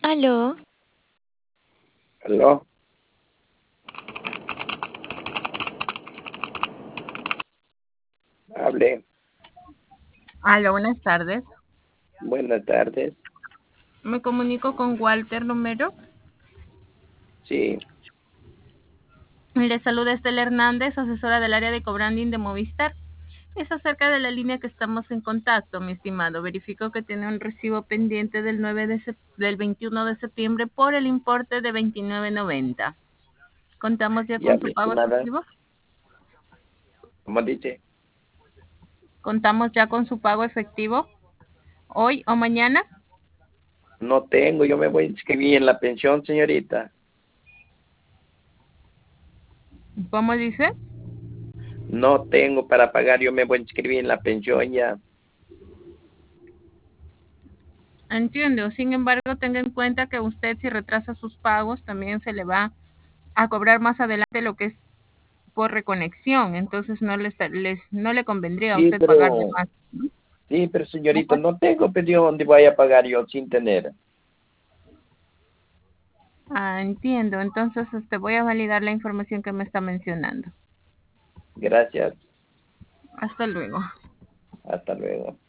Aló, Aló, hable. Hola, buenas tardes. Buenas tardes. Me comunico con Walter Romero. Sí, Le saluda Estela Hernández, asesora del área de cobranding de Movistar. Es acerca de la línea que estamos en contacto, mi estimado. Verifico que tiene un recibo pendiente del 21 de septiembre por el importe de 29.90. ¿Contamos ya ya, con mi su pago estimada. efectivo? ¿Cómo dice? ¿Contamos ya con su pago efectivo hoy o mañana? No tengo, yo me voy a inscribir en la pensión, señorita. ¿Cómo dice? No tengo para pagar, yo me voy a inscribir en la pensión ya. Entiendo. Sin embargo, tenga en cuenta que usted, si retrasa sus pagos, también se le va a cobrar más adelante lo que es por reconexión, entonces no le convendría a Sí, usted pagar de pero, más, ¿no? sí, pero No señorita, pasa- no tengo pensión donde vaya a pagar yo sin tener. Entiendo, entonces voy a validar la información que me está mencionando. Gracias. Hasta luego. Hasta luego.